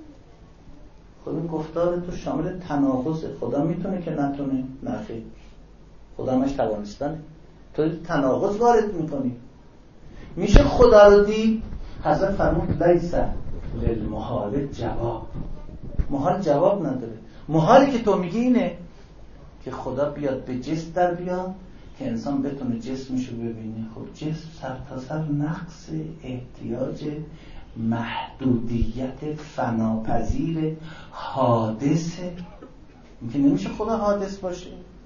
S1: خب این گفتار تو شامل تناقضه. خدا میتونه که نتونه؟ نه خیر، خدا همش توانستنه. تو تناقض وارد میکنی. میشه خدا رو دید؟ حضرت فرمود لیس للمحال جواب. محال جواب نداره. محالی که تو میگی اینه که خدا بیاد به جسم در بیاد که انسان بتونه جسمشو ببینه. خب جسم سر تا سر نقص، احتیاج، محدودیت، فناپذیر، حادثه. اینکه نمیشه خدا حادث باشه.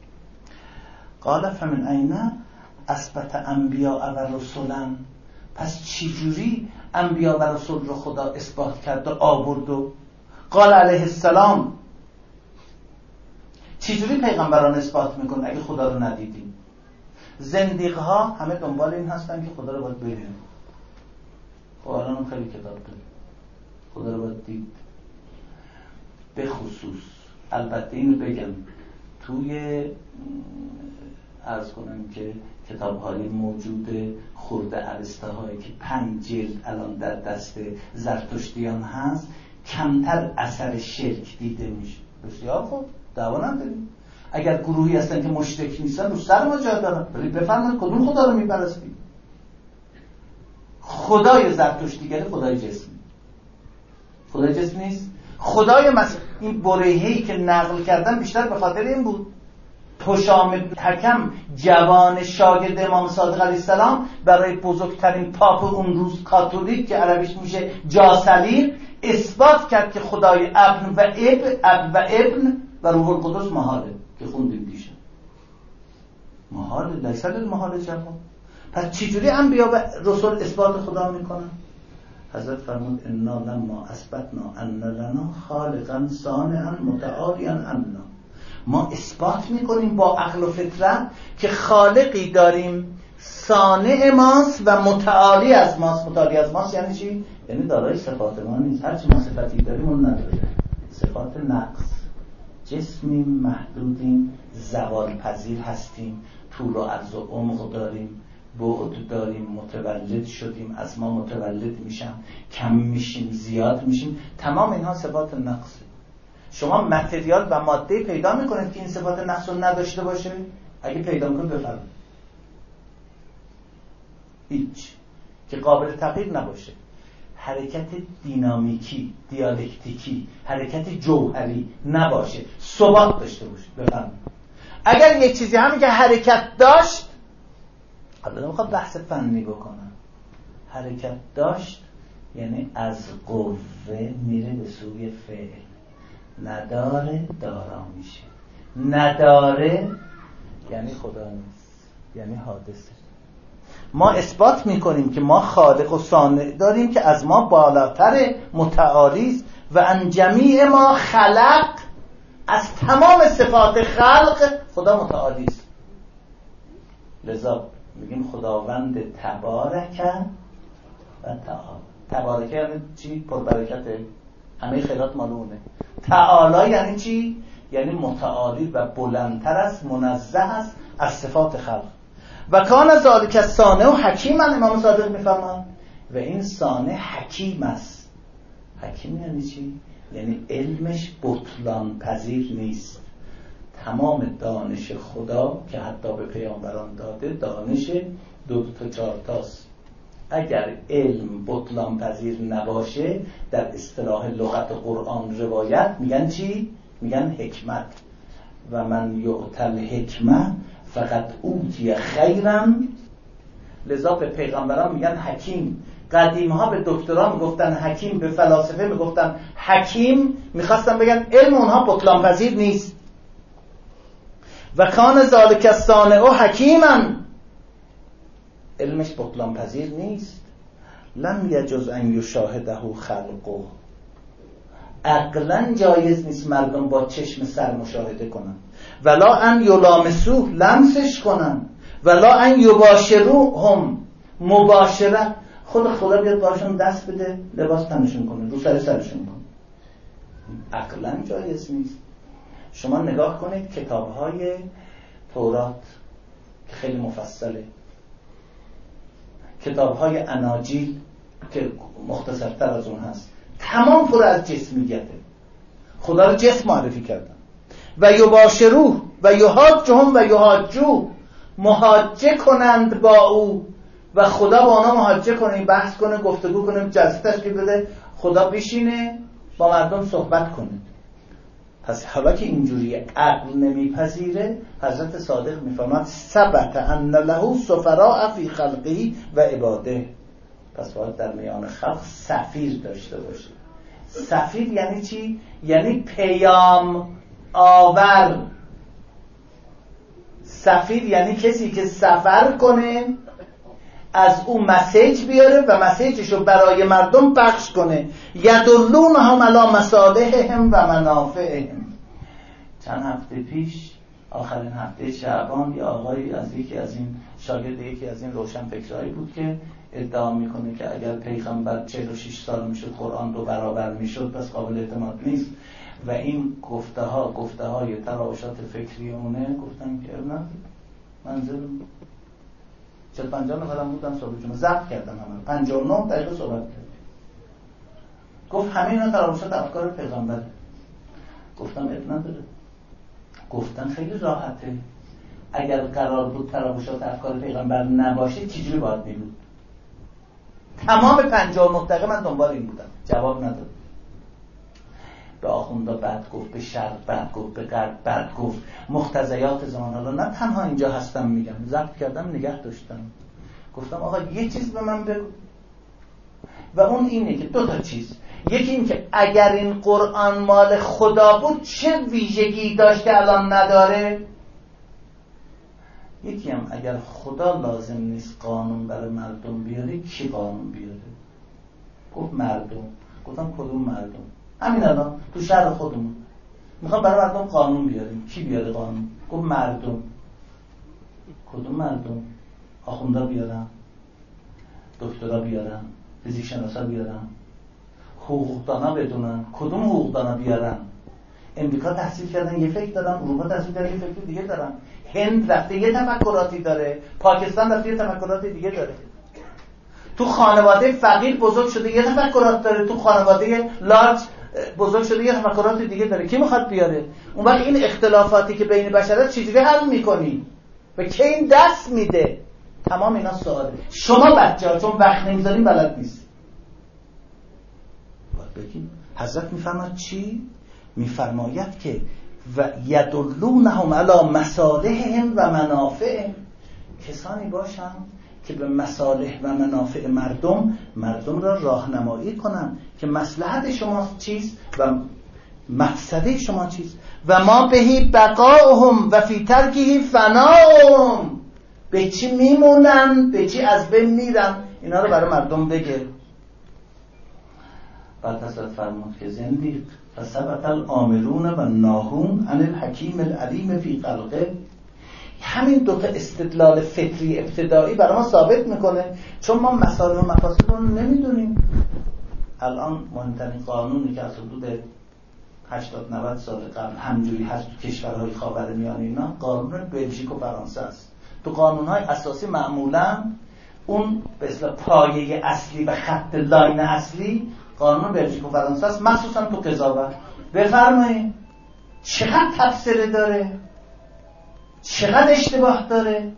S1: قال فمن اینا اثبت انبیاء و رسولن، پس چجوری انبیاء و رسول رو خدا اثبات کرد و آورد؟ و قال علیه السلام، چجوری پیغمبران اثبات میکنه اگه خدا رو ندیدیم؟ زندیق ها همه دنبال این هستن که خدا رو باید ببینیم. خب الان هم خیلی کتاب داریم، خدا رو باید دید. به خصوص البته اینو بگم، توی عرض کنم که کتاب های موجود خرده اوستاهایی که پنج جلد الان در دست زرتشتیان هست، کمتر اثر شرک دیده میشه. بسیار خوب، دعوا نداریم. اگر گروهی هستن که مشرک نیستن رو سر ما جا دارن، ولی بفرمایید کدوم خدا رو میپرستید؟ خدای زرتشتیگری خدای جسمی. خدای جسم نیست. خدای مسیح. این برهه‌ای که نقل کردن بیشتر به خاطر این بود. حشام حکم جوان شاگرد امام صادق علیه السلام برای بزرگترین پاپ اون روز کاتولیک که عربیش میشه جاسلیر اثبات کرد که خدای ابن و ابن اب و ابن و روح القدس محاله که خوندیم دیشب. محاله لیس المحال جواب. پس چجوری انبیا و رسول اثبات خدا میکنن؟ حضرت فرمود انا لما اثبتنا ان لنا خالقا صانعا متعالیا عنا. ما اثبات میکنیم با عقل و فطرت که خالقی داریم صانع ماست و متعالی از ماست. متعالی از ماست یعنی چی؟ یعنی دارای صفات ما نیست. هرچی ما صفتی داریم اون نداره. صفات نقص. جسمیم، محدودیم، زوال پذیر هستیم، طول و عرض و عمق داریم، بعد داریم، متولد شدیم، از ما متولد میشن، کم میشیم، زیاد میشیم. تمام اینها صفات نقصه. شما متریال و ماده پیدا میکنید که این صفات نقص رو نداشته باشه؟ اگه پیدا کنید بفرمایید. هیچ. که قابل تغییر نباشه. حرکت دینامیکی، دیالکتیکی، حرکت جوهری نباشه، ثبات داشته باشه. بفرمایید. اگر یک چیزی همین که حرکت داشت، حالا نمیخواد بحث فنی بکنم، حرکت داشت یعنی از قوه میره به سوی فعل. نداره دارا میشه. نداره یعنی خدا نیست، یعنی حادثه. ما اثبات میکنیم که ما خالق و صانع داریم که از ما بالاتر، متعالی است و ان جمیع ما خلق، از تمام صفات خلق خدا متعالی است. لذا میگیم خداوند تبارک و تعالی. تبارک یعنی چی؟ پربرکته، همه خیرات مال اونه. تعالی یعنی چی؟ یعنی متعالی و بلندتر است، منزه است از صفات خلق. و کان ذالک الصانع حکیما، امام صادق میفرمایند و این صانع حکیم است. حکیم یعنی چی؟ یعنی علمش بطلان پذیر نیست. تمام دانش خدا که حتی به پیامبران داده دانش دو تا چهار تاست. اگر علم بطلان پذیر نباشه در اصطلاح لغت قرآن روایت میگن چی؟ میگن حکمت. و من یعطل حکمت فقط اوتی خیرم. لذا به پیغمبران میگن حکیم. قدیم ها به دکترا میگفتن حکیم، به فلاسفه میگفتن حکیم، میخواستن بگن علم اونها بطلان پذیر نیست. و کان ذالک الصانع حکیما، علمش بطلان پذیر نیست. لم یجوز ان یشاهده خلقه، عقلا جایز نیست مردم با چشم سر مشاهده کنن. ولا ان یلامسوه، لمسش کنن. ولا ان یباشروهم، مباشرت. خود خدا بیاد باشون دست بده، لباس تنشون کنه، رو سر سرشون کنه. عقلا جایز نیست. شما نگاه کنید کتاب‌های تورات که خیلی مفصله، کتاب‌های اناجیل که مختصرتر از اون هست، تمام پر از جسمیته. خدا رو جسم معرفی کردن. و یباشروه و یحاجهم و یحاجوه، محاجه کنند با او و خدا با آنها محاجه کنه، بحث کنه، گفتگو کنه، جلسه تشکیل بده، خدا بشینه با مردم صحبت کنه. پس حالا که اینجوری عقل نمیپذیره، حضرت صادق میفرماد ثبت ان له سفراء فی خلقه و عباده. پس باید در میان خلق سفیر داشته باشه. سفیر یعنی چی؟ یعنی پیام آور. سفیر یعنی کسی که سفر کنه، از اون مسیج بیاره و مسیجشو برای مردم پخش کنه. یدلونهم علی مصالحهم و منافعهم. چند هفته پیش، آخرین هفته شعبان، یه آقایی از یکی از این شاگرد یکی از این روشن فکرایی بود که ادعا میکنه که اگر پیغمبر چهل و شش سال میشد قرآن دو برابر میشد، پس قابل اعتماد نیست. و این گفته ها گفته های تراوشات فکری اونه. گفتم که نه، منظور چهل پنجاه نفرم بودن صحبت جمعه ضبط کردم، همه پنجاه و نه دقیقه صحبت کردم. گفت همه اینا تراوشات افکار پیغمبره. گفتم اب نداره. گفتن خیلی راحته. اگر قرار بود تراوشات افکار پیغمبر نباشه چجوری باید میبود؟ تمام پنجاه و نه دقیقه من دنبال این بودم، جواب نداد. به آخوندا بد گفت، به شرق بد گفت، به غرب بد گفت، مقتضیات زمان. حالا نه تنها اینجا هستم میگم، ضبط کردم نگه داشتم، گفتم آقا یه چیز به من بگو، و اون اینه که دو تا چیز، یکی این که اگر این قرآن مال خدا بود چه ویژگی داشت که الان نداره، یکی هم اگر خدا لازم نیست قانون برای مردم بیاره کی قانون بیاره؟ گفت مردم. گفتم کدوم مردم؟ همین الان تو شهر خودمون میخوام برای مردم قانون بیاریم، کی بیاره قانون؟ گفت مردم. کدوم مردم؟ آخوندا بیارم، دکترا بیارم، فیزیک شناسا بیارم، حقوقدانا بدونن. کدوم حقوقدانا بیارم؟ امریکا تحصیل کردن یه فکر دارن، اروپا تحصیل کردن یه فکر دیگه دارن، هند رفته یه تفکراتی داره، پاکستان رفته یه تفکراتی دیگه داره، تو خانواده فقیر بزرگ شده یه تفکرات داره، تو خانواده لارج بزرگ شده یه تفکرات دیگه داره. کی میخواد بیاره؟ اون وقت این اختلافاتی که بین بشر چجوری حل میکنی؟ به کی این دست میده؟ تمام اینا سواله. شما بچه‌ها چون وقت نمیذارین بلد نیست. باید بگیم حضرت میفرماید چی؟ میفرماید که و یدلونهم علی مصالحهم و منافعهم، کسانی باشن که به مصالح و منافع مردم مردم را راهنمایی کنن که مصلحت شما چیست و مفسده شما چیست. و ما بهی بقاهم و فی ترکه فناهم، به چی میمونن به چی از بین میرن، اینا رو برای مردم بگه. بعد حضرت فرمود که زندیق فثبت الآمرون و ناهون عن الحکیم العلیم فی خلقه. همین دوتا استدلال فطری ابتدایی برای ما ثابت میکنه، چون ما مسائل و مفاسد رو نمیدونیم. الان مهمترین قانونی که از حدود هشتاد نود سال قبل همجوری هست تو کشورهای خاورمیانه اینا، قانون بلژیک و فرانسه است. تو قانونهای اساسی معمولا اون به اصطلاح پایه اصلی و خط لاین اصلی قانون بلژیک و فرانسه است، مخصوصا تو قضاوت. بفرمایید چقدر تفسیر داره، چقدر اشتباه داره،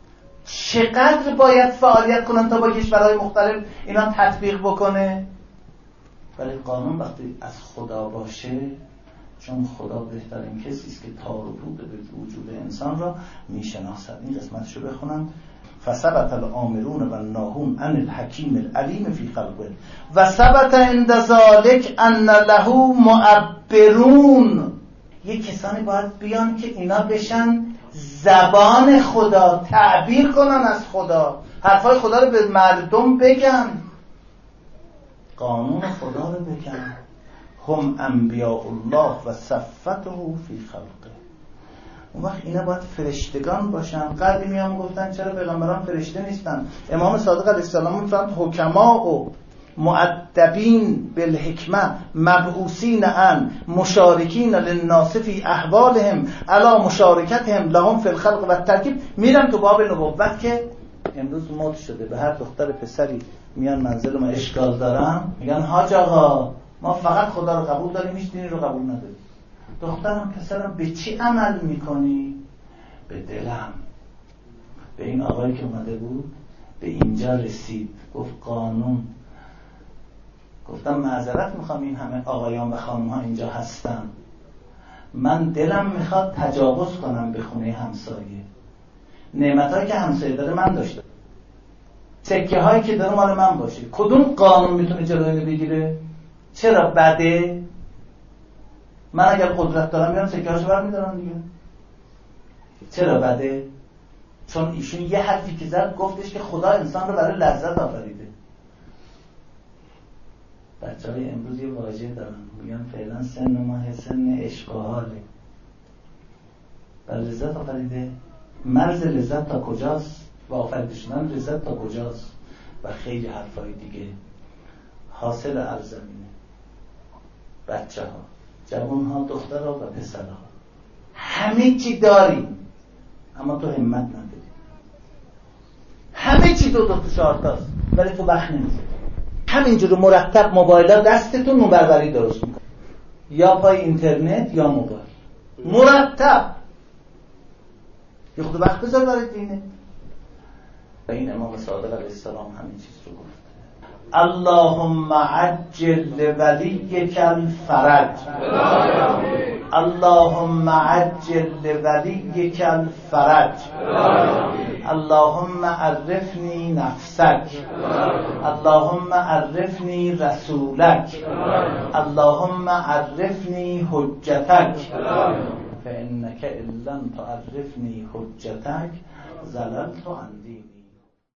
S1: چقدر باید فعالیت کنن تا با کشورهای مختلف اینا تطبیق بکنه. ولی قانون وقتی از خدا باشه، چون خدا بهترین کسی است که تار و پود به وجود انسان را میشناسد. این قسمتشو بخونم. فثبت الآمرون و الناهون عن الحکیم العلیم فی خلقه و ثبت عند ذلک ان له معبرون. یک کسانی باید بیان که اینا بشن زبان خدا، تعبیر کنن از خدا، حرفای خدا رو به مردم بگن، قانون خدا رو بگن. هم انبیاء الله و صفته فی خلقه. اون وقت اینا باید فرشتگان باشن. قدیمی هم گفتن چرا پیغمبران فرشته نیستن؟ امام صادق علیه السلام میفرماد حکما و مؤدبین بالحکمه مبعوثین ان مشارکین للناس فی احوالهم علی مشارکتهم لهم فی الخلق و الترکیب. میرم تو باب نبوت که امروز مد شده، به هر دختر پسری میان منزل ما اشکال دارن میگن حاج آقا ما فقط خدا رو قبول داریم، هیچ دینی رو قبول نداریم. دخترم پسرم به چی عمل میکنی؟ به دلم. به این آقایی که اومده بود به اینجا رسید، گفت قانون. گفتم معذرت میخوام این همه آقایان و خانم ها اینجا هستن، من دلم میخواد تجاوز کنم به خونه همسایه. نعمت هایی که همسایه داره من داشته، سکه هایی که داره مال من باشه. کدوم قانون میتونه جلوی اینو بگیره؟ چرا بده؟ من اگر قدرت دارم میرم سکه هاشو برمیدارم دیگه. چرا بده؟ چون ایشون یه حرفی که زد گفتش که خدا انسان رو برای لذت آفریده. بچه های امروز یه واژه دارن میگن فعلا سن ماه سن عشق و حاله. برای لذت آفریده. مرز لذت تا کجاست و آفریده شدن لذت تا کجاست و خیلی حرفای دیگه. حاصل ارزمینه بچه ها، جوان ها، دختر ها و پسر ها همه چی داریم اما تو همت نداری. همه چی دو دو تو چهار تاست ولی تو وقت نمیذاری. همینجور مرتب موبایل دستتون نوبروری درست میکنه، یا پای اینترنت یا موبایل مرتب. یه خود وقت بذار برای دینه. و این امام صادق علیه السلام همین چیز رو گفت. اللهم عجل لولیک الفرج اللهم عجل لولیک الفرج اللهم عرفني نفسك اللهم عرفني رسولك اللهم عرفني حجتك فإنك إن لم تعرفني حجتك زللت عن ديني.